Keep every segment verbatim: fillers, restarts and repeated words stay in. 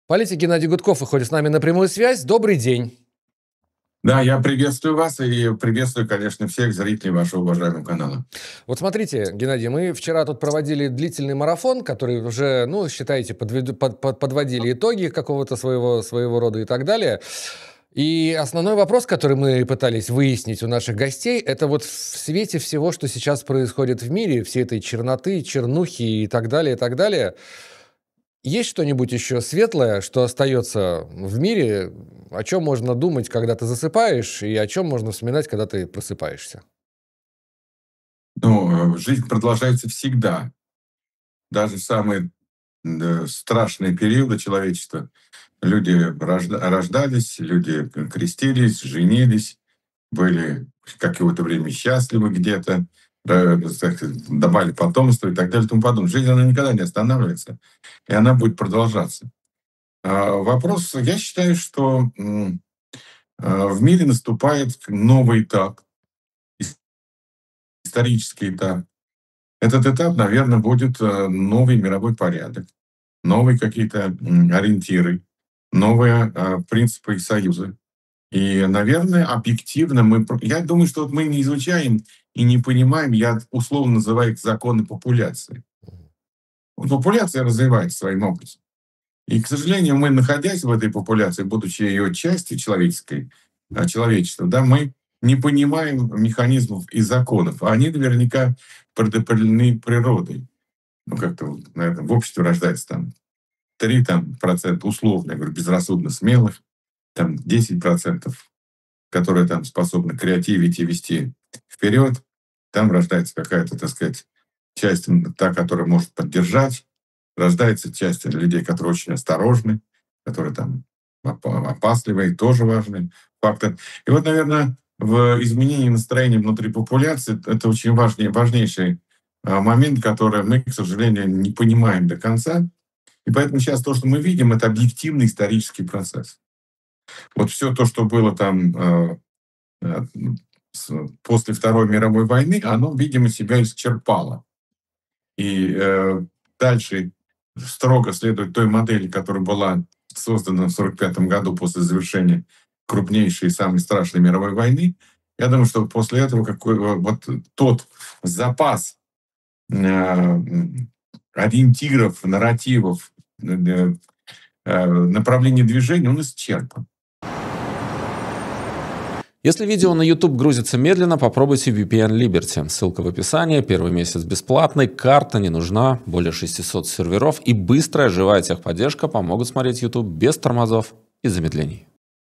Политик Геннадий Гудков выходит с нами на прямую связь. Добрый день. Да, я приветствую вас и приветствую, конечно, всех зрителей вашего уважаемого канала. Вот смотрите, Геннадий, мы вчера тут проводили длительный марафон, который уже, ну, считайте, подведу- под- под- подводили итоги какого-то своего, своего рода и так далее. И основной вопрос, который мы пытались выяснить у наших гостей, это вот в свете всего, что сейчас происходит в мире, всей этой черноты, чернухи и так далее, и так далее, есть что-нибудь еще светлое, что остается в мире, о чем можно думать, когда ты засыпаешь, и о чем можно вспоминать, когда ты просыпаешься? Ну, э, жизнь продолжается всегда, даже в самые э, страшные периоды человечества. Люди рожда- рождались, люди крестились, женились, были какое-то время счастливы где-то, э, так сказать, давали потомство и так далее и тому подобное. Жизнь, она никогда не останавливается, и она будет продолжаться. А вопрос, я считаю, что м, э, в мире наступает новый этап, исторический этап. Этот этап, наверное, будет э, новый мировой порядок, новые какие-то м, ориентиры, новые э, принципы и союзы. И, наверное, объективно мы... про- Я думаю, что вот мы не изучаем и не понимаем, я условно называю их законы популяции. Вот популяция развивается своим образом. И, к сожалению, мы, находясь в этой популяции, будучи ее частью человеческой, а, человечества, да, мы не понимаем механизмов и законов. А они наверняка предопределены природой. Ну, как-то, вот, наверное, в обществе рождается там три там, процента условно, я говорю, безрассудно смелых, там десять процентов, которые там способны креативить и вести вперед. Там рождается какая-то, так сказать, часть, м, та, которая может поддержать. Рождается часть людей, которые очень осторожны, которые там опа- опасливые, тоже важный фактор. И вот, наверное, в изменении настроения внутри популяции это очень важный, важнейший а, момент, который мы, к сожалению, не понимаем до конца. И поэтому сейчас то, что мы видим, это объективный исторический процесс. Вот все то, что было там э, э, с- после Второй мировой войны, оно, видимо, себя исчерпало. И э, дальше строго следует той модели, которая была создана в сорок пятом году после завершения крупнейшей и самой страшной мировой войны. Я думаю, что после этого какой, вот тот запас э, м, ориентиров, нарративов, э, э, направлений движения, он исчерпан. Если видео на YouTube грузится медленно, попробуйте ви пи эн Liberty. Ссылка в описании. Первый месяц бесплатный, карта не нужна, более шестисот серверов и быстрая живая техподдержка помогут смотреть YouTube без тормозов и замедлений.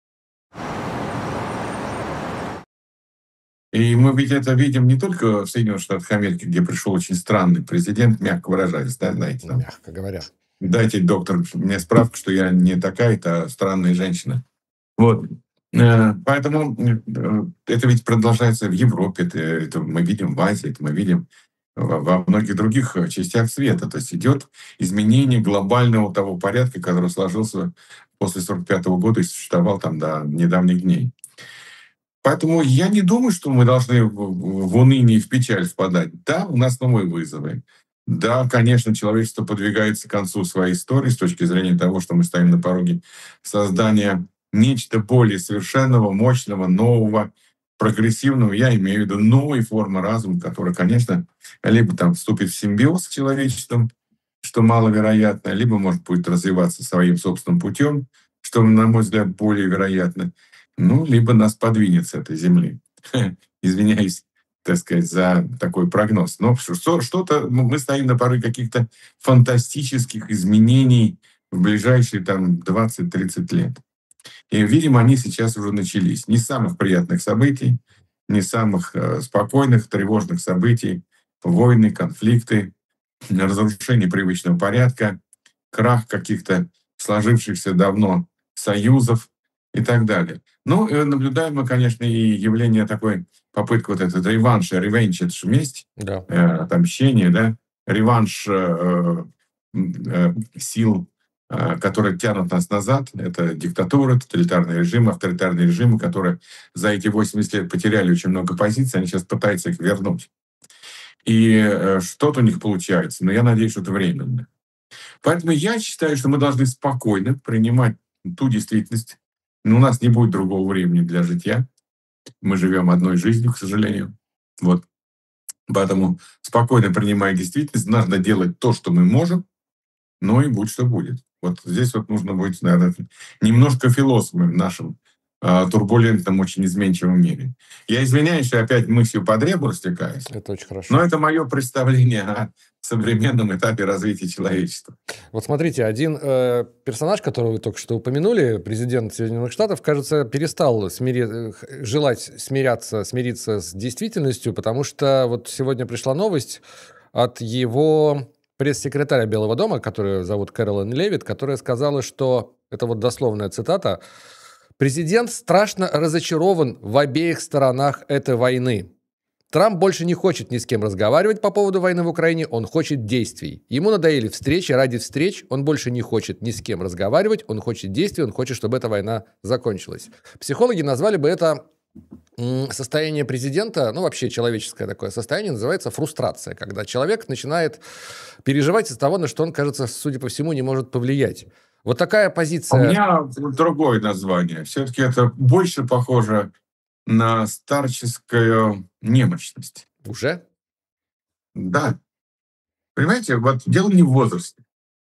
И мы ведь это видим не только в Соединенных Штатах Америки, где пришел очень странный президент, мягко выражаясь, да, знаете, там, Мягко говоря. дайте, доктор, мне справку, что я не такая-то а странная женщина. Вот. Э, Поэтому э, это ведь продолжается в Европе, это, это мы видим в Азии, это мы видим во, во многих других э, частях света. То есть идет изменение глобального того порядка, который сложился после сорок пятого года и существовал там до недавних дней. Поэтому я не думаю, что мы должны в, в в уныние и в печаль впадать. Да, у нас новые вызовы. Да, конечно, человечество подвигается к концу своей истории с точки зрения того, что мы стоим на пороге создания нечто более совершенного, мощного, нового, прогрессивного. Я имею в виду новой формы разума, которая, конечно, либо там вступит в симбиоз с человечеством, что маловероятно, либо, может, будет развиваться своим собственным путем, что, на мой взгляд, более вероятно, ну, либо нас подвинет с этой земли. Извиняюсь, так сказать, за такой прогноз. Но что- что-то ну, мы стоим на пороге каких-то фантастических изменений в ближайшие там двадцать-тридцать лет. И, видимо, они сейчас уже начались. Не с самых приятных событий, не с самых э, спокойных, тревожных событий, войны, конфликты, разрушение привычного порядка, крах каких-то сложившихся давно союзов и так далее. Ну, и наблюдаем мы, конечно, и явление такой попытки вот этот реванша, ревенч — это же месть, Да. э, отомщение, да, реванш э, э, сил, э, которые тянут нас назад. Это диктатура, тоталитарные режимы, авторитарные режимы, которые за эти восемьдесят лет потеряли очень много позиций, они сейчас пытаются их вернуть. И э, что-то у них получается, но я надеюсь, что это временно. Поэтому я считаю, что мы должны спокойно принимать ту действительность. Но у нас не будет другого времени для житья. Мы живем одной жизнью, к сожалению. Вот. Поэтому спокойно принимая действительность, нужно делать то, что мы можем, но и будь что будет. Вот здесь вот нужно быть, наверное, немножко философом в нашем э, турбулентном, очень изменчивом мире. Я извиняюсь, что опять мыслью по древу растекаюсь, Это очень хорошо. но это мое представление о современном этапе развития человечества. Вот смотрите, один э, персонаж, которого вы только что упомянули, президент Соединенных Штатов, кажется, перестал смири... желать смиряться, смириться с действительностью, потому что вот сегодня пришла новость от его пресс-секретаря Белого дома, которую зовут Кэролайн Левитт, которая сказала, что, это вот дословная цитата, «Президент страшно разочарован в обеих сторонах этой войны. Трамп больше не хочет ни с кем разговаривать по поводу войны в Украине, он хочет действий. Ему надоели встречи ради встреч, он больше не хочет ни с кем разговаривать, он хочет действий, он хочет, чтобы эта война закончилась». Психологи назвали бы это состояние президента, ну вообще человеческое такое состояние, называется фрустрация, когда человек начинает переживать из того, на что он, кажется, судя по всему, не может повлиять. Вот такая позиция... У меня другое название. Все-таки это больше похоже на старческую немощность. Уже? Да. Понимаете, вот дело не в возрасте.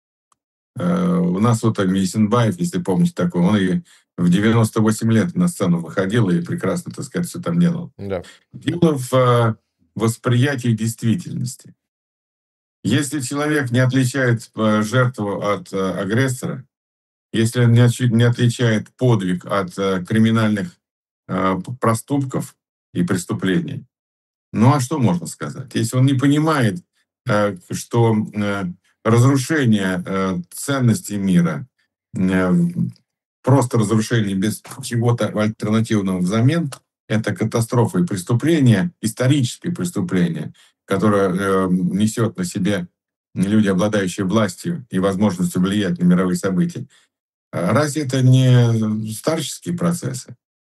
Э, У нас вот Мисенбаев, если помните такой, он и в девяносто восемь лет на сцену выходил и прекрасно, так сказать, все там делал. Да. Дело в э, восприятии действительности. Если человек не отличает э, жертву от э, агрессора, если он не очи- не отличает подвиг от э, криминальных э, п- проступков и преступлений, ну а что можно сказать? Если он не понимает, э, что э, разрушение э, ценностей мира, э, просто разрушение без чего-то альтернативного взамен, это катастрофа и преступление, историческое преступление, которое э, несет на себе люди, обладающие властью и возможностью влиять на мировые события. А разве это не старческие процессы?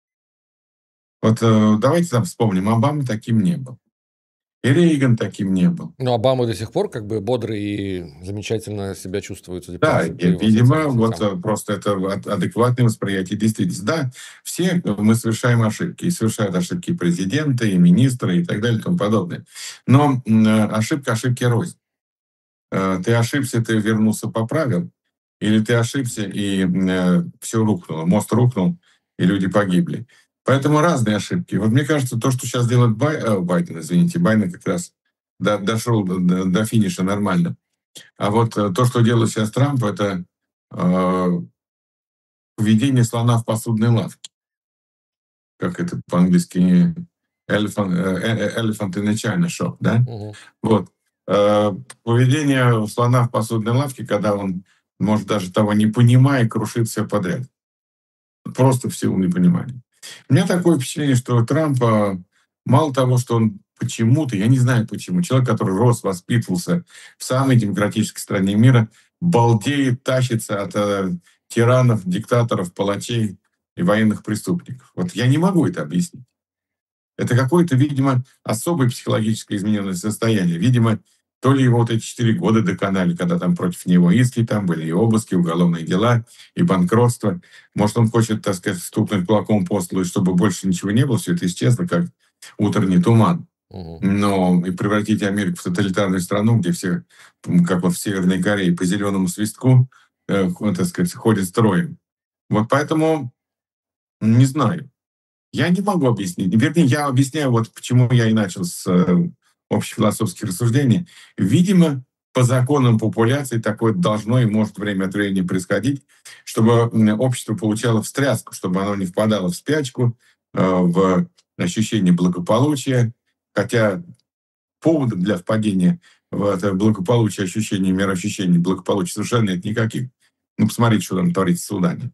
Вот э, давайте там вспомним, Обама таким не был. И Рейган таким не был. Но Обама до сих пор как бы бодрый и замечательно себя чувствует, судя Да, по, и, по его видимо, социальным вот сетям. э, просто это ад- адекватное восприятие действительности. Да, все мы совершаем ошибки. И совершают ошибки и президенты, и министры, и так далее, и тому подобное. Но м, э, ошибка ошибки рознь. Э, Ты ошибся, ты вернулся, поправил, или ты ошибся, и все рухнуло, мост рухнул, и люди погибли. Поэтому разные ошибки. Вот мне кажется, то, что сейчас делает Бай- э, Байден, извините, Байден как раз до- дошел до, до- до финиша нормально. А вот э, то, что делает сейчас Трамп, это э, введение слона в посудной лавке. Как это по-английски? Elephant, э, э, elephant in a china shop, да? Мгм. Вот. Э, Поведение слона в посудной лавке, когда он, может, даже того не понимая, крушит все подряд. Просто в силу непонимания. У меня такое впечатление, что Трамп, э, мало того, что он почему-то, я не знаю почему, человек, который рос, воспитывался в самой демократической стране мира, балдеет, тащится от э, тиранов, диктаторов, палачей и военных преступников. Вот я не могу это объяснить. Это какое-то, видимо, особое психологическое измененное состояние. Видимо, то ли его вот эти четыре года доконали, когда там против него иски там были, и обыски, уголовные дела, и банкротство. Может, он хочет, так сказать, стукнуть кулаком по столу, чтобы больше ничего не было, все это исчезло, как утренний туман. Мгм. Но и превратить Америку в тоталитарную страну, где все, м, как вот в Северной Корее, по зеленому свистку, э, х- так сказать, ходят строем. Вот поэтому не знаю. Я не могу объяснить. Вернее, я объясняю, вот почему я и начал с э, общефилософских рассуждений. Видимо, по законам популяции такое должно и может время от времени происходить, чтобы м, общество получало встряску, чтобы оно не впадало в спячку, э, в ощущение благополучия. Хотя поводов для впадения в это благополучие, ощущение, мироощущение, благополучия совершенно нет никаких. Ну, посмотрите, что там творится в Судане.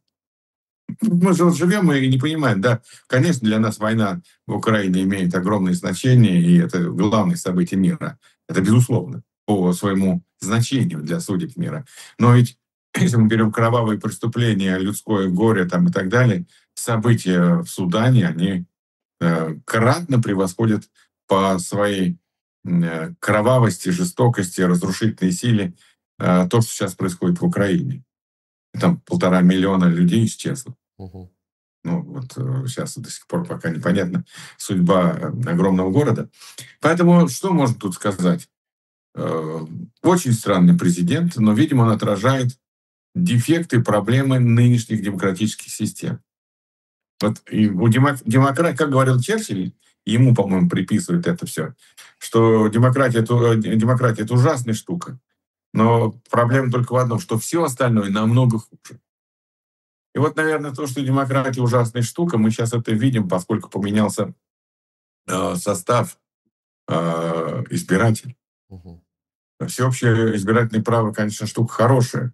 Мы же вот живем и не понимаем, да, конечно, для нас война в Украине имеет огромное значение, и это главное событие мира. Это безусловно, по своему значению для судеб мира. Но ведь, если мы берем кровавые преступления, людское горе там, и так далее, события в Судане, они э, кратно превосходят по своей э, кровавости, жестокости, разрушительной силе э, то, что сейчас происходит в Украине. Там полтора миллиона людей исчезло. Мгм. Ну, вот э, сейчас до сих пор пока непонятна судьба э, огромного города. Поэтому что можно тут сказать? Э, Очень странный президент, но, видимо, он отражает дефекты, проблемы нынешних демократических систем. Вот и у демок... демократ, как говорил Черчилль, ему, по-моему, приписывают это все, что демократия это, э, демократия это ужасная штука, но проблема только в одном, что все остальное намного хуже. И вот, наверное, то, что демократия ужасная штука, мы сейчас это видим, поскольку поменялся э, состав э, избирателей. Мгм. Всеобщее избирательное право, конечно, штука хорошая,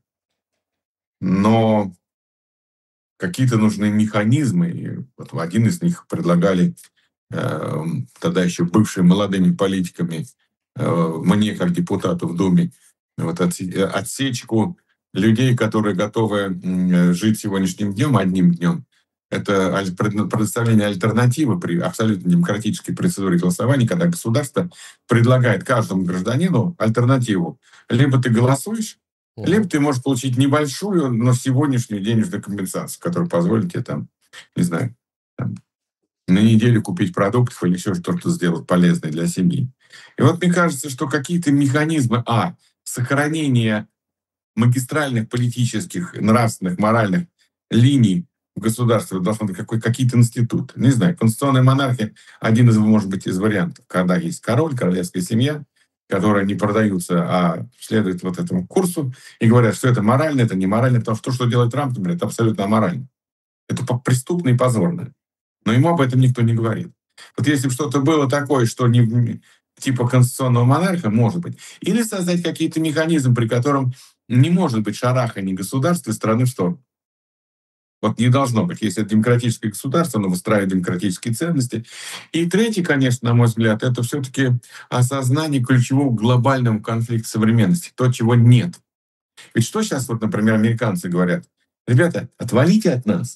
но какие-то нужны механизмы. И вот один из них предлагали э, тогда еще бывшими молодыми политиками, э, мне как депутату в Думе, вот отсе- э, отсечку людей, которые готовы м, жить сегодняшним днем, одним днем. Это аль- пред- предоставление альтернативы при абсолютно демократической процедуре голосования, когда государство предлагает каждому гражданину альтернативу. Либо ты голосуешь, либо Мгм. ты можешь получить небольшую, но сегодняшнюю денежную компенсацию, которая позволит тебе там, не знаю, там, на неделю купить продуктов или еще что-то сделать полезное для семьи. И вот мне кажется, что какие-то механизмы, а, сохранения магистральных политических, нравственных, моральных линий в государстве должны быть какой, какие-то институты. Не знаю, конституционная монархия один из, может быть, из вариантов, когда есть король, королевская семья, которые не продаются, а следуют вот этому курсу и говорят, что это морально, это не морально, потому что то, что делает Трамп, например, это абсолютно аморально. Это по- преступно и позорно. Но ему об этом никто не говорит. Вот если бы что-то было такое, что не типа конституционного монарха, может быть, или создать какие-то механизмы, при котором не может быть шарахания государства из страны в сторону. Вот не должно быть. Если это демократическое государство, оно выстраивает демократические ценности. И третий, конечно, на мой взгляд, это все-таки осознание ключевого глобального конфликта современности, то, чего нет. Ведь что сейчас, вот, например, американцы говорят? Ребята, отвалите от нас.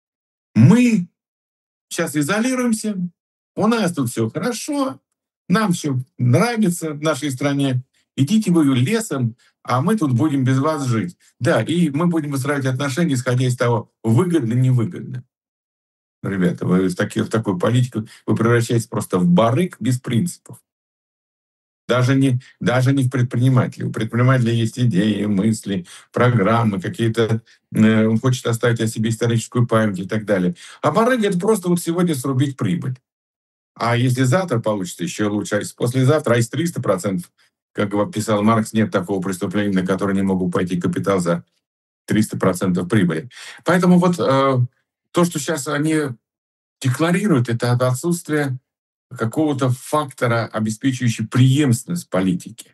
Мы сейчас изолируемся, у нас тут все хорошо, нам все нравится в нашей стране. Идите вы лесом, а мы тут будем без вас жить. Да, и мы будем выстраивать отношения, исходя из того, выгодно, невыгодно. Ребята, вы в, таки- в такую политику вы превращаетесь просто в барык без принципов. Даже не, даже не в предпринимателей. У предпринимателя есть идеи, мысли, программы, какие-то... э, он хочет оставить о себе историческую память и так далее. А барыга — это просто вот сегодня срубить прибыль. А если завтра получится, еще лучше. А если послезавтра, а если триста процентов, как писал Маркс, нет такого преступления, на которое не могут пойти капитал за триста процентов прибыли. Поэтому вот э, то, что сейчас они декларируют, это отсутствие какого-то фактора, обеспечивающего преемственность политики.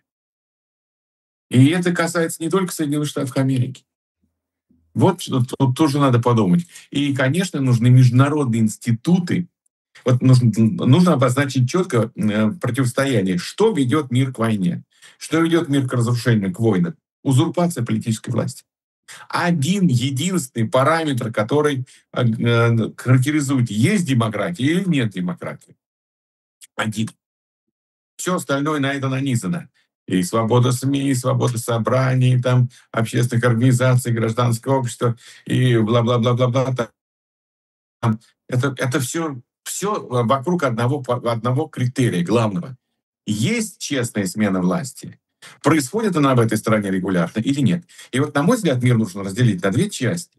И это касается не только Соединенных Штатов Америки. Вот что тут тоже надо подумать. И, конечно, нужны международные институты. Вот нужно, нужно обозначить четко э, противостояние. Что ведет мир к войне? Что ведет мир к разрушению, к войнам? Узурпация политической власти. Один единственный параметр, который э, э, характеризует, есть демократия или нет демократии. Один. Все остальное на это нанизано. И свобода СМИ, и свобода собраний, там, общественных организаций, гражданское общество, и бла-бла-бла-бла-бла. Там. Это, это все, все вокруг одного, одного критерия главного. Есть честная смена власти? Происходит она в этой стране регулярно или нет? И вот, на мой взгляд, мир нужно разделить на две части.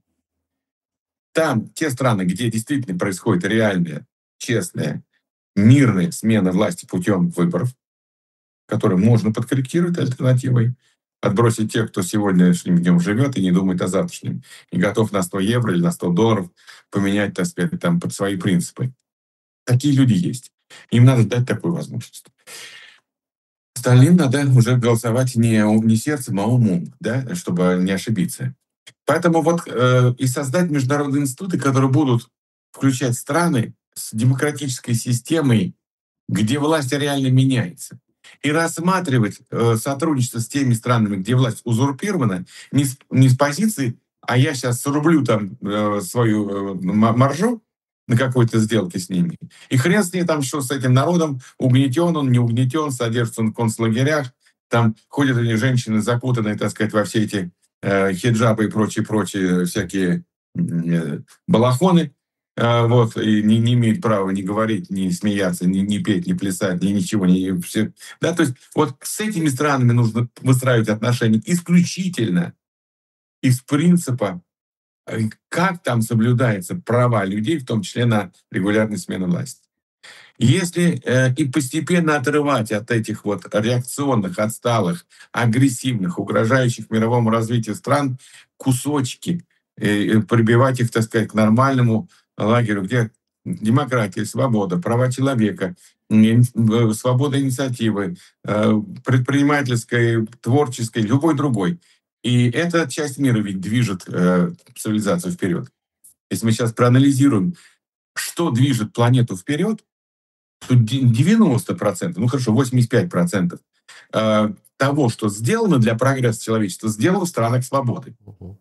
Там те страны, где действительно происходит реальная, честная, мирная смена власти путем выборов, которые можно подкорректировать альтернативой, отбросить тех, кто сегодняшним днем живет и не думает о завтрашнем, и готов на сто евро или на сто долларов поменять, так сказать, там, под свои принципы. Такие люди есть. Им надо дать такую возможность. Остальным надо уже голосовать не, не сердцем, а умом, да, чтобы не ошибиться. Поэтому вот э, и создать международные институты, которые будут включать страны с демократической системой, где власть реально меняется. И рассматривать э, сотрудничество с теми странами, где власть узурпирована, не с, не с позиции, а я сейчас срублю там э, свою э, маржу на какой-то сделке с ними. И хрен с ней там, что с этим народом, угнетен он, не угнетен, содержится он в концлагерях, Там ходят они, женщины, закутанные, так сказать, во все эти э, хиджабы и прочие-прочие всякие э, балахоны, э, вот, и не, не имеют права ни говорить, ни смеяться, ни, ни петь, ни плясать, ни ничего. Ни, все. Да, то есть вот с этими странами нужно выстраивать отношения исключительно из принципа, как там соблюдаются права людей, в том числе на регулярную смену власти. Если э, и постепенно отрывать от этих вот реакционных, отсталых, агрессивных, угрожающих мировому развитию стран кусочки, э, прибивать их, так сказать, к нормальному лагерю, где демократия, свобода, права человека, э, свобода инициативы, э, предпринимательской, творческой, любой другой. И эта часть мира ведь движет э, цивилизацию вперед. Если мы сейчас проанализируем, что движет планету вперед, то девяносто процентов, ну хорошо, восемьдесят пять процентов э, того, что сделано для прогресса человечества, сделано в странах свободы. Угу.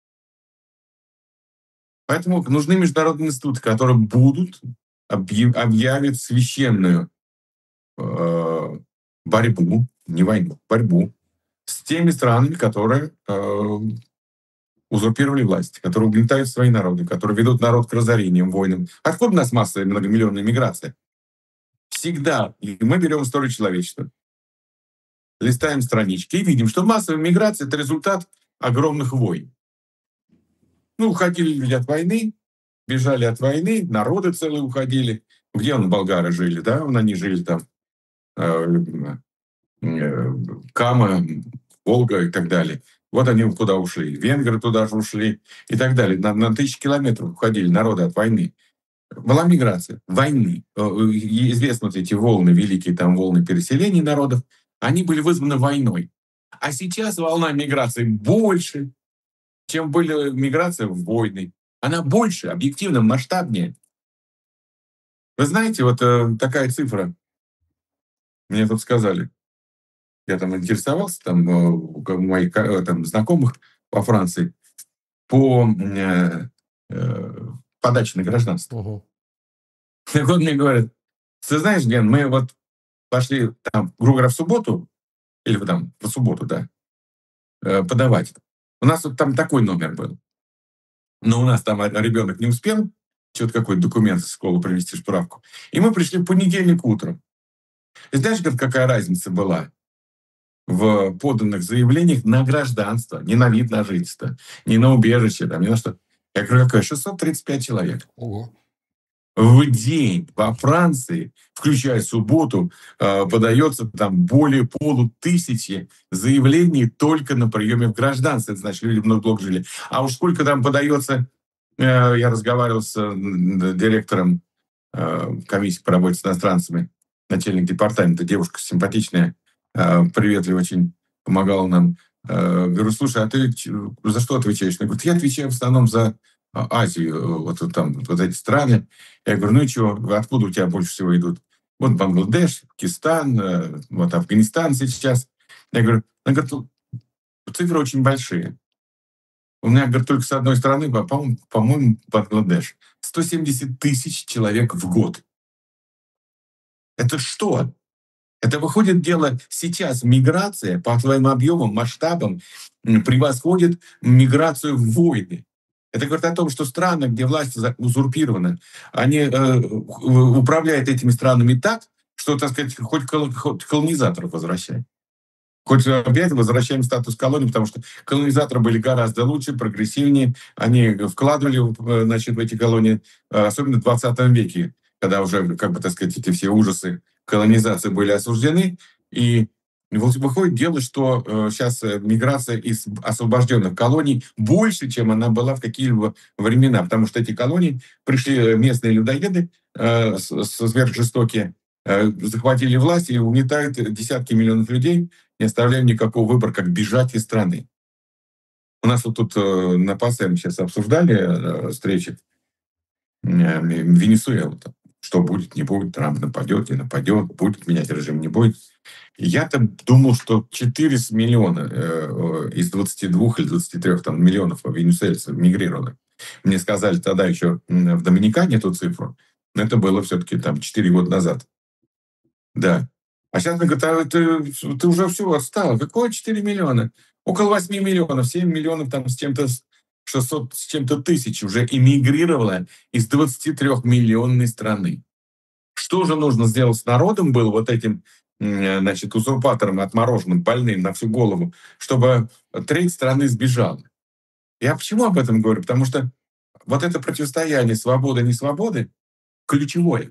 Поэтому нужны международные институты, которые будут объяв- объявить священную э, борьбу, не войну, борьбу с теми странами, которые э, узурпировали власть, которые угнетают свои народы, которые ведут народ к разорениям, войнам. Откуда у нас массовая многомиллионная миграция? Всегда. И мы берем историю человечества, листаем странички и видим, что массовая миграция — это результат огромных войн. Ну, уходили люди от войны, бежали от войны, народы целые уходили. Где он, болгары жили, да? Вон они жили там, э, э, Кама, Волга и так далее. Вот они куда ушли. Венгры туда же ушли и так далее. На, на тысячи километров уходили народы от войны. Была миграция, войны. Известны вот эти волны, великие там волны переселений народов, они были вызваны войной. А сейчас волна миграции больше, чем были миграция в войны. Она больше, объективно, масштабнее. Вы знаете, вот э, такая цифра, мне тут сказали, я там интересовался, там, э, у моих э, там, знакомых во Франции, по э, э, подаче на гражданство. Угу. Так вот мне говорят, ты знаешь, Ген, мы вот пошли там, грубо говоря, в субботу, или там в субботу, да, э, подавать. У нас вот там такой номер был. Но у нас там ребенок не успел, что-то какой-то документ из школы привезти, справку. И мы пришли в понедельник утром. И знаешь, какая разница была в поданных заявлениях на гражданство, не на вид на жительство, не на убежище, там, не на что. Я говорю, какая? шестьсот тридцать пять человек. Ого. В день во Франции, включая субботу, подается там более полутысячи заявлений только на приеме в гражданство. Это значит, люди много долго жили. А уж сколько там подается, я разговаривал с директором комиссии по работе с иностранцами, начальник департамента, девушка симпатичная, приветливая очень, помогала нам. Говорю, слушай, а ты за что отвечаешь? Она говорит, я отвечаю в основном за Азию, вот там, вот эти страны. Я говорю, ну и что, откуда у тебя больше всего идут? Вот Бангладеш, Пакистан, вот Афганистан сейчас. Я говорю, она говорит, цифры очень большие. У меня, говорит, только с одной стороны, по-моему, по-моему, Бангладеш. сто семьдесят тысяч человек в год. Это что? Это, выходит, дело сейчас миграция по своим объемам, масштабам превосходит миграцию в войны. Это говорит о том, что страны, где власть узурпирована, они э, управляют этими странами так, что, так сказать, хоть, кол- хоть колонизаторов возвращают. Хоть опять возвращаем статус колонии, потому что колонизаторы были гораздо лучше, прогрессивнее. Они вкладывали, значит, в эти колонии, особенно в двадцатом веке, когда уже, как бы, так сказать, эти все ужасы колонизации были осуждены. И вот выходит дело, что э, сейчас миграция из освобожденных колоний больше, чем она была в какие-либо времена, потому что эти колонии пришли местные людоеды, э, сверхжестокие, э, захватили власть и угнетают десятки миллионов людей, не оставляя никакого выбора, как бежать из страны. У нас вот тут э, на ПАСЭМ сейчас обсуждали э, встречи э, Венесуэла. Что будет, не будет, Трамп нападет, не нападет, будет менять режим, не будет. Я-то думал, что четыреста миллионов э, из двадцати двух или двадцати трёх там, миллионов венесуэльцев мигрировали. Мне сказали тогда еще в Доминикане эту цифру, но это было все-таки там четыре года назад. Да. А сейчас мы говорим, а ты, ты уже все отстал. Какое четыре миллиона? Около восьми миллионов, семь миллионов там с чем-то, шестьсот с чем-то тысяч уже эмигрировало из двадцатитрёхмиллионной страны. Что же нужно сделать с народом было, вот этим, значит, узурпатором отмороженным, больным на всю голову, чтобы треть страны сбежала? Я почему об этом говорю? Потому что вот это противостояние свободы-несвободы ключевое.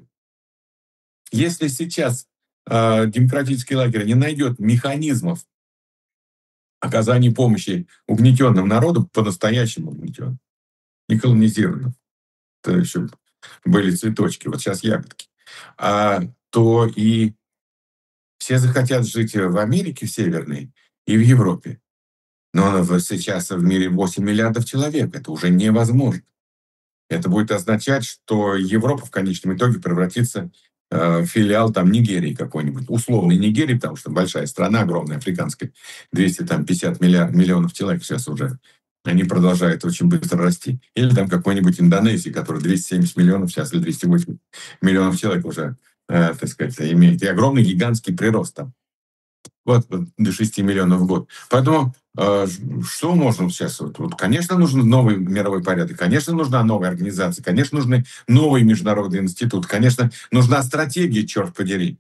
Если сейчас э, демократический лагерь не найдет механизмов оказания помощи угнетенным народам, по-настоящему угнетенным, не колонизированным, то еще были цветочки, вот сейчас ягодки, а, то и все захотят жить в Америке, в Северной, и в Европе. Но сейчас в мире восемь миллиардов человек. Это уже невозможно. Это будет означать, что Европа в конечном итоге превратится э, в филиал там, Нигерии какой-нибудь. Условной Нигерии, потому что большая страна, огромная, африканская, двести пятьдесят миллиард, миллионов человек сейчас уже. Они продолжают очень быстро расти. Или там какой-нибудь Индонезии, который двести семьдесят миллионов сейчас, или двести восемьдесят миллионов человек уже, э, так сказать, имеет. И огромный гигантский прирост там. Вот до шести миллионов в год. Поэтому э, что можно сейчас? Вот, вот, конечно, нужен новый мировой порядок, конечно, нужна новая организация, конечно, нужны новые международные институты, конечно, нужна стратегия, черт подери.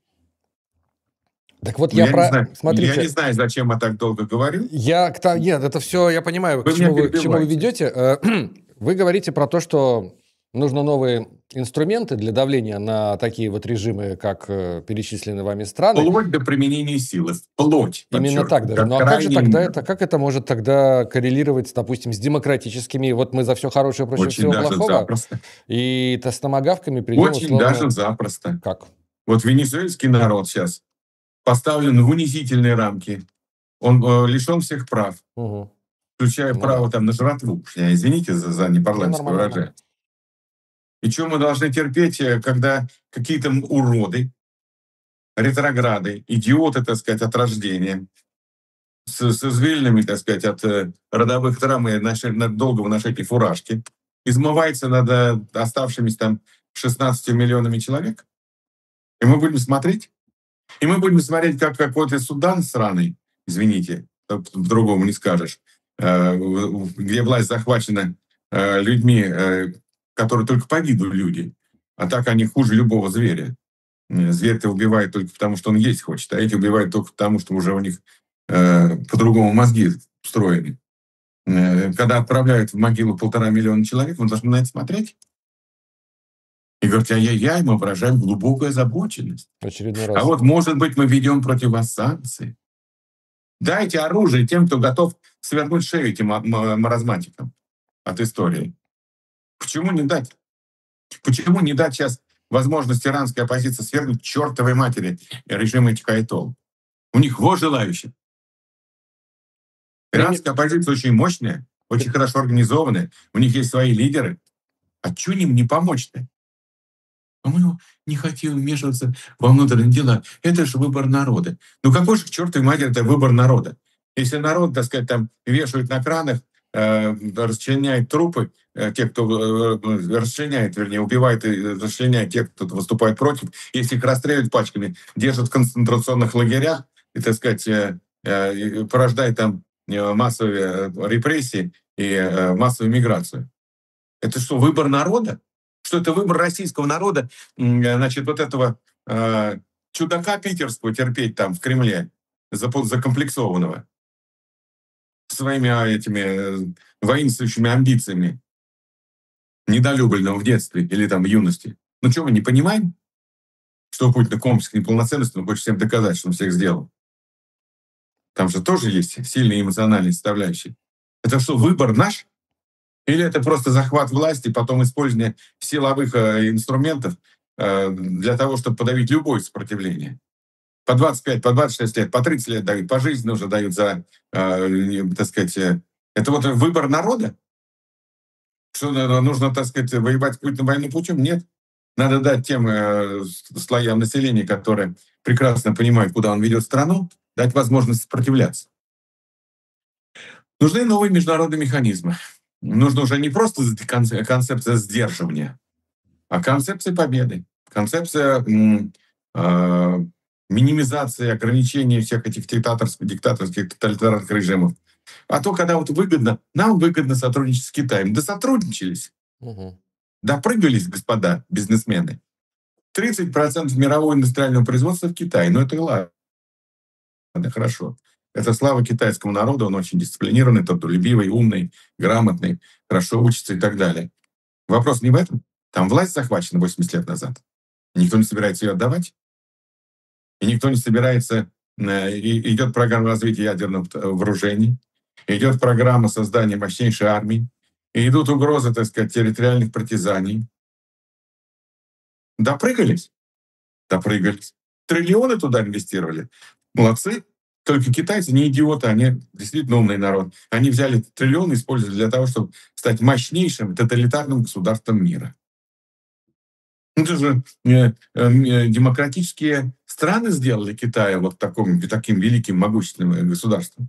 Так вот, Ну, я я, не про... знаю, я Смотрите, не знаю, зачем я так долго говорю. я... к та- Нет, это все, я понимаю, к Вы меня чему вы, к чему вы перебиваете. ведете. Э, Вы говорите про то, что нужны новые инструменты для давления на такие вот режимы, как э, перечисленные вами страны. Вплоть до применения силы. Вплоть, Именно так подчеркиваю, даже. как Ну а как же крайний тогда меры. это, как это может тогда коррелировать, допустим, с демократическими, вот мы за все хорошее против Очень всего даже плохого, запросто. и то с томагавками придем Очень даже условно... запросто. Как? Вот венесуэльский народ сейчас поставлен в унизительные рамки. Он э, лишен всех прав, Угу. включая Ну право да. там на жратву. Уж я, извините за, за Не, непарламентское нормально, нормально. выражение. И что мы должны терпеть, э, когда какие-то м- уроды, ретрограды, идиоты, так сказать, от рождения, с, с извилинами, так сказать, от э, родовых травм и ноше- над долгого ношения фуражки, измывается над э, оставшимися там шестнадцатью миллионами человек? И мы будем смотреть? И мы будем смотреть, как какой-то Судан сраный, извините, тут по-другому не скажешь, э, в- в- где власть захвачена э, людьми, э, которые только по виду люди, а так они хуже любого зверя. Э, Зверь-то убивает только потому, что он есть хочет, а эти убивают только потому, что уже у них э, по-другому мозги устроены. Э, Когда отправляют в могилу полтора миллиона человек, мы должны на это смотреть и говорить, ай-яй-яй, мы выражаем глубокую озабоченность. Очередной А раз. вот, может быть, мы ведем против вас санкции. Дайте оружие тем, кто готов свернуть шею этим ма- ма- маразматикам от истории. Почему не дать? Почему не дать сейчас возможность иранской оппозиции свергнуть к чертовой матери режим этих айтол? У них во желающих. Прими- Иранская оппозиция очень мощная, очень хорошо организованная. У них есть свои лидеры. А чего им не помочь-то? А мы не хотим вмешиваться во внутренние дела. Это же выбор народа. Ну какой же к чертовой матери это выбор народа? Если народ, так сказать, там вешают на кранах, э, расчленяет трупы, э, тех, кто э, расчленяет, вернее, убивает и расчленяет тех, кто выступает против, если их расстреливают пачками, держат в концентрационных лагерях и, так сказать, э, э, и порождает там э, массовые э, репрессии и э, массовую миграцию. Это что, выбор народа? Что это выбор российского народа, м, значит, вот этого э, чудака питерского терпеть там в Кремле, запо- закомплексованного, своими а, этими э, воинствующими амбициями, недолюбленного в детстве или там в юности. Ну что, мы не понимаем, что у Путина комплекс неполноценности, он хочет всем доказать, что он всех сделал? Там же тоже есть сильные эмоциональные составляющие. Это что, выбор наш? Или это просто захват власти, потом использование силовых э, инструментов э, для того, чтобы подавить любое сопротивление? По двадцать пять, по двадцать шесть лет, по тридцать лет дают, по жизни уже дают за, э, так сказать, э, это вот выбор народа? Что э, нужно, так сказать, воевать с Путиным военным путем? Нет. Надо дать тем э, слоям населения, которые прекрасно понимают, куда он ведет страну, дать возможность сопротивляться. Нужны новые международные механизмы. Нужно уже не просто концепция сдерживания, а концепция победы. Концепция м, э, минимизации, ограничения всех этих диктаторских, диктаторских тоталитарных режимов. А то, когда вот выгодно, нам выгодно сотрудничать с Китаем. Да сотрудничались. Угу. Допрыгались, господа бизнесмены. тридцать процентов мирового индустриального производства в Китае. Ну, это и ладно. Хорошо. Это слава китайскому народу. Он очень дисциплинированный, трудолюбивый, умный, грамотный, хорошо учится и так далее. Вопрос не в этом. Там власть захвачена восемьдесят лет назад. Никто не собирается ее отдавать. И никто не собирается... И идет программа развития ядерных вооружений. Идет программа создания мощнейшей армии. И идут угрозы, так сказать, территориальных притязаний. Допрыгались? Допрыгались. Триллионы туда инвестировали. Молодцы. Только китайцы не идиоты, они действительно умный народ. Они взяли триллионы и использовали для того, чтобы стать мощнейшим тоталитарным государством мира. Это же э, э, демократические страны сделали Китай вот таким, таким великим, могущественным государством.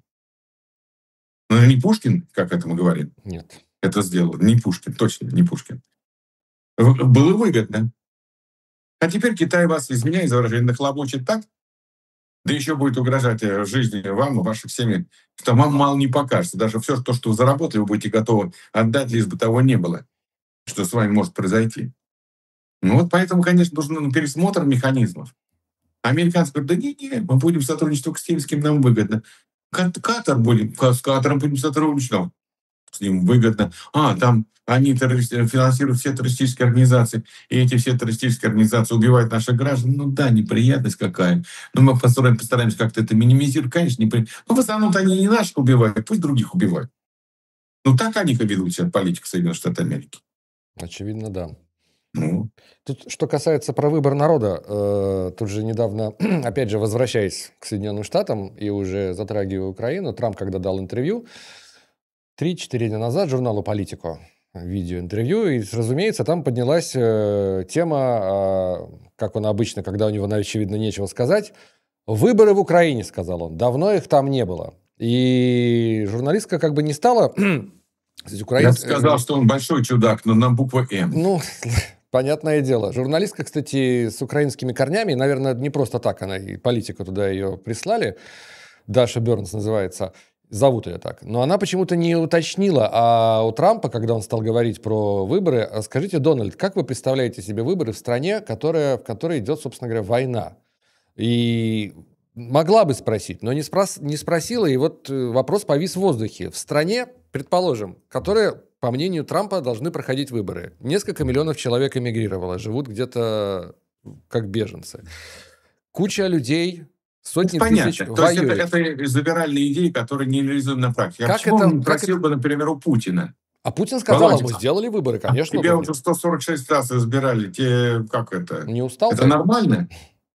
Но не Пушкин, как это мы говорим. Нет. Это сделал. Не Пушкин, точно не Пушкин. Было выгодно. А теперь Китай вас, извиняюсь за выражение, нахлобучит так, да еще будет угрожать жизни вам и ваших семей, что вам мало не покажется. Даже все то, что вы заработали, вы будете готовы отдать, лишь бы того не было, что с вами может произойти. Ну вот поэтому, конечно, нужен пересмотр механизмов. Американцы говорят, да не-не, мы будем сотрудничать только с тем, с кем нам выгодно. Катар будем, с Катаром будем сотрудничать, с ним выгодно. А, там они финансируют все террористические организации, и эти все террористические организации убивают наших граждан. Ну да, неприятность какая. Но мы постараемся, постараемся как-то это минимизировать. Конечно, неприятно. Но в основном-то они не наших убивают, пусть других убивают. Ну так они ведут себя политика Соединенных Штатов Америки. Очевидно, да. Ну. Тут, что касается про выбор народа, э, тут же недавно, опять же, возвращаясь к Соединенным Штатам и уже затрагивая Украину, Трамп, когда дал интервью три-четыре дня назад журналу «Политико», видеоинтервью, и, разумеется, там поднялась э, тема, э, как он обычно, когда у него, очевидно, нечего сказать, «Выборы в Украине», сказал он, давно их там не было. И журналистка как бы не стала... Украин... Я бы сказал, что он большой чудак, но на букву «М». Ну... Понятное дело. Журналистка, кстати, с украинскими корнями, наверное, не просто так она и «Политику» туда ее прислали, Даша Бернс называется, зовут ее так, но она почему-то не уточнила, а у Трампа, когда он стал говорить про выборы, скажите, Дональд, как вы представляете себе выборы в стране, которая, в которой идет, собственно говоря, война? И могла бы спросить, но не, спрос, не спросила, и вот вопрос повис в воздухе. В стране, предположим, которая... По мнению Трампа, должны проходить выборы. Несколько миллионов человек эмигрировало, живут где-то как беженцы. Куча людей, сотни это тысяч понятно. воюют. То есть это, это либеральные идеи, которые не реализуем на практике. Я как почему это, не просил это... бы, например, у Путина? А Путин сказал, Володя, мы сделали выборы, конечно. Тебя уже сто сорок шесть раз избирали. Те, как это? Не устал? Это нормально?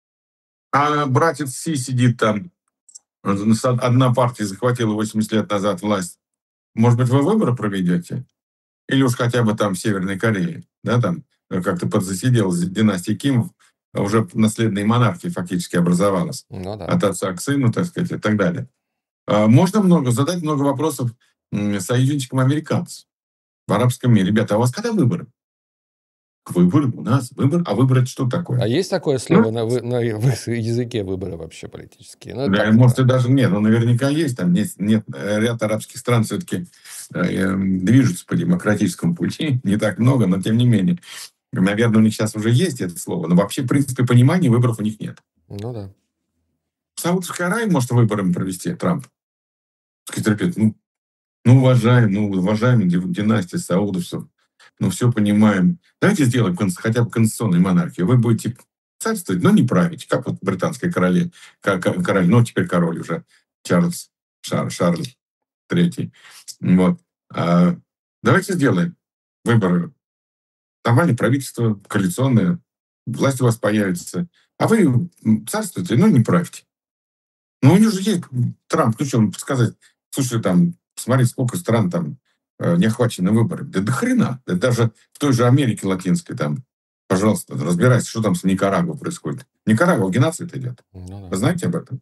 А братец Си сидит там. Одна партия захватила восемьдесят лет назад власть. Может быть, вы выборы проведете? Или уж хотя бы там в Северной Корее, да, там как-то подзасидел династия Ким, уже наследная монархия фактически образовалась. Ну, да. От отца к сыну, так сказать, и так далее. Можно много, задать много вопросов союзничкам американцев в арабском мире. Ребята, а у вас когда выборы? Выборы у нас, выбор, а выбор это что такое? А есть такое слово ну? на, на языке выборы вообще политические? Ну, да, может, и даже нет, но наверняка есть. Там нет, нет, ряд арабских стран все-таки э, движутся по демократическому пути. Не так много, но тем не менее. Наверное, у них сейчас уже есть это слово, но вообще, в принципе, понимания выборов у них нет. Ну да. В Саудовской Аравии может выборами провести Трамп. Сказать, ну, ну, уважаем, ну, уважаем династия саудовцев. Ну, все понимаем. Давайте сделаем хотя бы конституционную монархию. Вы будете царствовать, но не править. Как вот британская короле, король, ну, теперь король уже, Чарльз, Шар, Шарль третий. Вот. А давайте сделаем выборы. Нормальное правительство, коалиционное, власть у вас появится. А вы царствуете, но не правьте. Ну, у него же есть Трамп, ну, что он сказать? Слушай, там, смотри, сколько стран там не охвачены выборами. Да до хрена. Да даже в той же Америке латинской там, пожалуйста, разбирайся, что там с Никарагуа происходит. Никарагуа геноцид идет. Ну, да. Вы знаете об этом?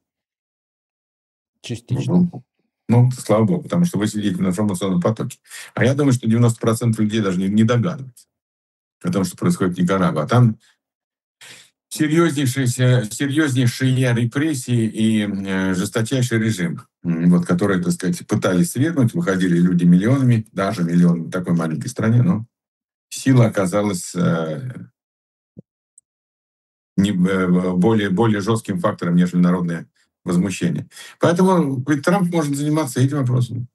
Частично. Ну, ну, слава богу, потому что вы сидите на информационном потоке. А я думаю, что девяносто процентов людей даже не, не догадываются о том, что происходит в Никарагуа. А там серьезнейшие, серьезнейшие репрессии и э, жесточайший режим, м, вот, который, так сказать, пытались свергнуть, выходили люди миллионами, даже миллионами в такой маленькой стране, но сила оказалась э, не, э, более, более жестким фактором, нежели народное возмущение. Поэтому ведь Трамп может заниматься этим вопросом.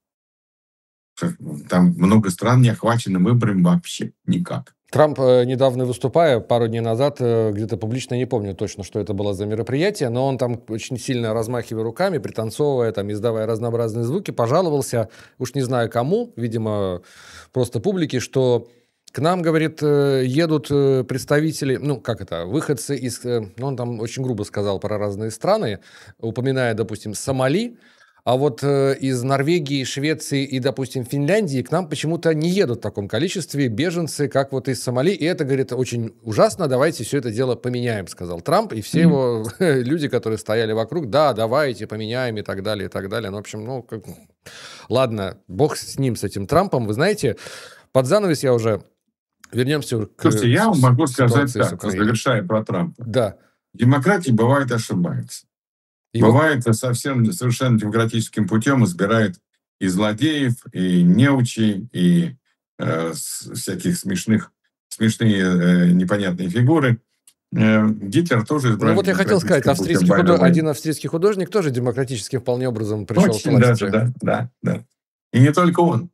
Там много стран не охвачены выборами вообще никак. Трамп, э, недавно выступая, пару дней назад, э, где-то публично, не помню точно, что это было за мероприятие, но он там очень сильно размахивая руками, пританцовывая, там, издавая разнообразные звуки, пожаловался, уж не знаю кому, видимо, просто публике, что к нам, говорит, э, едут э, представители, ну, как это, выходцы из, э, ну, он там очень грубо сказал про разные страны, упоминая, допустим, Сомали, а вот э, из Норвегии, Швеции и, допустим, Финляндии к нам почему-то не едут в таком количестве беженцы, как вот из Сомали. И это, говорит, очень ужасно, давайте все это дело поменяем, сказал Трамп. И все mm-hmm. его люди, которые стояли вокруг, да, давайте поменяем и так далее, и так далее. Ну, в общем, ну, как... ладно, бог с ним, с этим Трампом. Вы знаете, под занавес я уже... Вернемся к... Слушайте, я вам могу сказать так, завершая про Трампа. Да. Демократии бывает ошибается. И бывает вот... совсем совершенно демократическим путем избирает и злодеев, и неучей, и э, всяких смешных, смешные э, непонятные фигуры. Э, Гитлер тоже избрал. Ну вот я хотел сказать, австрийский худож... один австрийский художник тоже демократическим вполне образом пришел Очень к власти. даже, да, да, да. И не только он.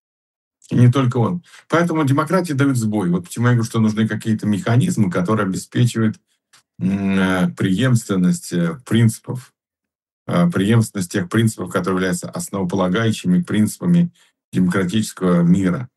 И не только он. Поэтому демократии дают сбой. Вот почему я говорю, что нужны какие-то механизмы, которые обеспечивают преемственность принципов, преемственность тех принципов, которые являются основополагающими принципами демократического мира.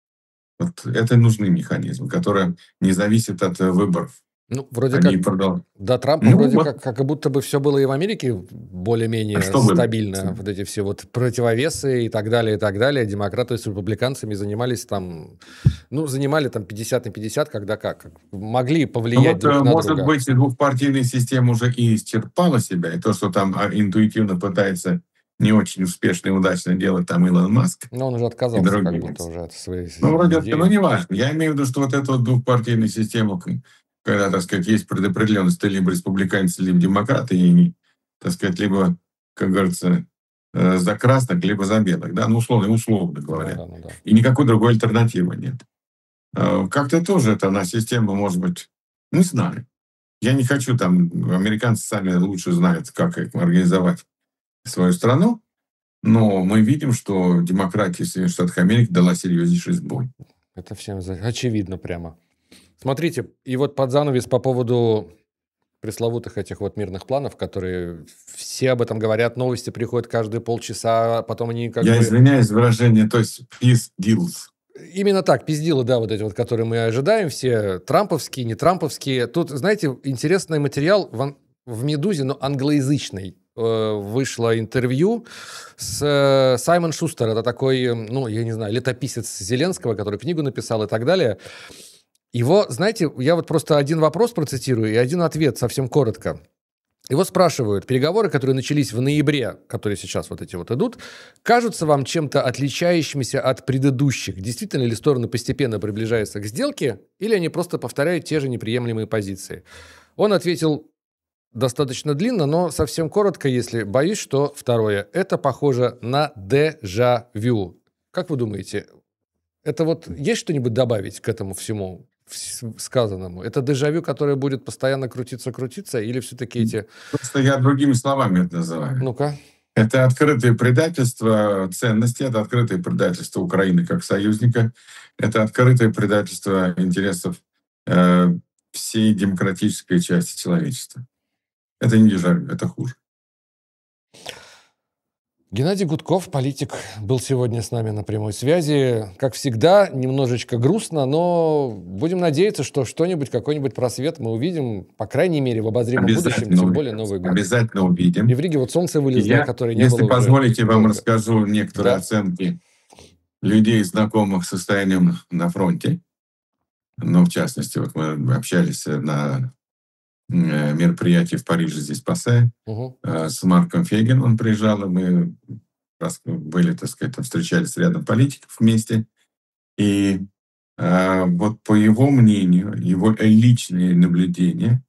Вот это нужны механизмы, которые не зависят от выборов. Ну, вроде Они как, продал... до Трампа ну, вроде вот. как, как будто бы все было и в Америке более-менее а стабильно. Было? Вот эти все вот противовесы и так далее, и так далее. Демократы с республиканцами занимались там, ну, занимали там пятьдесят на пятьдесят, когда как. как могли повлиять вот, друг на может друга. Может быть, двухпартийная система уже и исчерпала себя, и то, что там интуитивно пытается не очень успешно и удачно делать там Илон Маск. Но он уже отказался как будто уже от своей Ну, вроде, идеи. ну, не важно. Я имею в виду, что вот эту вот двухпартийную систему, когда, так сказать, есть предопределенность, ты либо республиканцы, либо демократы, и, так сказать, либо, как говорится, за красных, либо за белых, да, ну, условно, условно говоря. Ну, да, ну, да. И никакой другой альтернативы нет. Как-то тоже это на систему, может быть, не знаю. Я не хочу там, американцы сами лучше знают, как организовать свою страну, но мы видим, что демократия Соединенных Штатов Америки дала серьезнейший сбой. Это всем очевидно прямо. Смотрите, и вот под занавес по поводу пресловутых этих вот мирных планов, которые все об этом говорят, новости приходят каждые полчаса, потом они как Я бы... извиняюсь за выражение, то есть peace deals. Именно так, пиздилы, да, вот эти вот, которые мы ожидаем, все трамповские, не трамповские. Тут, знаете, интересный материал в, в «Медузе», но англоязычный. Вышло интервью с Саймон Шустер. Это такой, ну, я не знаю, летописец Зеленского, который книгу написал и так далее. Его, знаете, я вот просто один вопрос процитирую и один ответ совсем коротко. Его спрашивают, переговоры, которые начались в ноябре, которые сейчас вот эти вот идут, кажутся вам чем-то отличающимися от предыдущих? Действительно ли стороны постепенно приближаются к сделке, или они просто повторяют те же неприемлемые позиции? Он ответил достаточно длинно, но совсем коротко, если боюсь, что второе. Это похоже на дежавю. Как вы думаете, это вот есть что-нибудь добавить к этому всему сказанному? Это дежавю, которое будет постоянно крутиться-крутиться, или все-таки эти... Просто я другими словами это называю. Ну-ка. Это открытое предательство ценностей, это открытое предательство Украины как союзника, это открытое предательство интересов э, всей демократической части человечества. Это не дежавю, это хуже. Геннадий Гудков, политик, был сегодня с нами на прямой связи. Как всегда, немножечко грустно, но будем надеяться, что что-нибудь, какой-нибудь просвет мы увидим, по крайней мере, в обозримом будущем, тем более Новый год. Обязательно увидим. И в Риге вот солнце вылезло, которое не если было. Если позволите, уже вам долго. расскажу некоторые да. оценки людей, знакомых с состоянием на фронте. Ну, в частности, вот мы общались на мероприятии в Париже, здесь Пассе, угу. с Марком Фейгеном он приезжал, и мы были, так сказать, встречались рядом политиков вместе. И а, вот по его мнению, его личные наблюдения,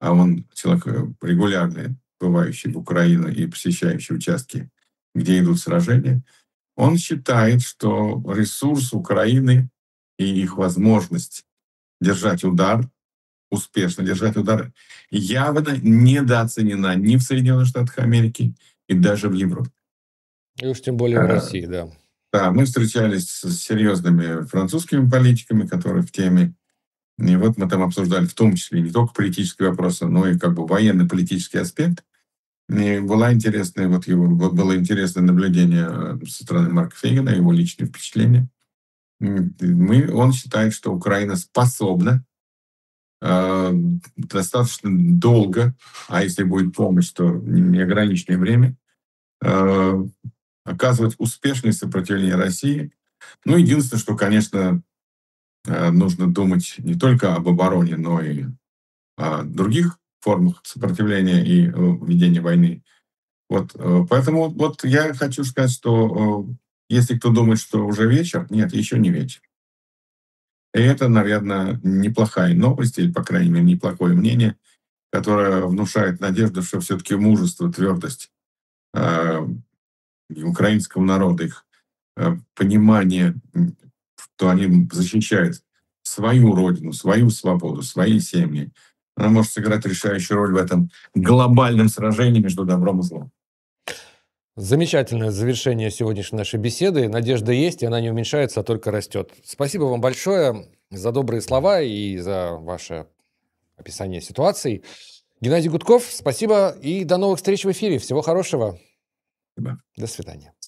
а он человек регулярный, бывающий в Украине и посещающий участки, где идут сражения, он считает, что ресурс Украины и их возможность держать удар, успешно держать удар, явно недооценена ни в Соединенных Штатах Америки и даже в Европе. И уж тем более в России, да. Да, мы встречались с серьезными французскими политиками, которые в теме. И вот мы там обсуждали в том числе не только политические вопросы, но и как бы военно-политический аспект. И была интересная, вот его, было интересное наблюдение со стороны Марка Фейгена, его личные впечатления. Мы, он считает, что Украина способна э, достаточно долго, а если будет помощь, то неограниченное время, э, оказывать успешное сопротивление России. Ну, единственное, что, конечно, э, нужно думать не только об обороне, но и о других формах сопротивления и ведения войны. Вот, поэтому вот я хочу сказать, что если кто думает, что уже вечер, нет, еще не вечер. И это, наверное, неплохая новость, или, по крайней мере, неплохое мнение, которое внушает надежду, что все-таки мужество, твердость э, украинского народа, их э, понимание, что они защищают свою родину, свою свободу, свои семьи, она может сыграть решающую роль в этом глобальном сражении между добром и злом. Замечательное завершение сегодняшней нашей беседы. Надежда есть, и она не уменьшается, а только растет. Спасибо вам большое за добрые слова и за ваше описание ситуации. Геннадий Гудков, спасибо и до новых встреч в эфире. Всего хорошего. Спасибо. До свидания.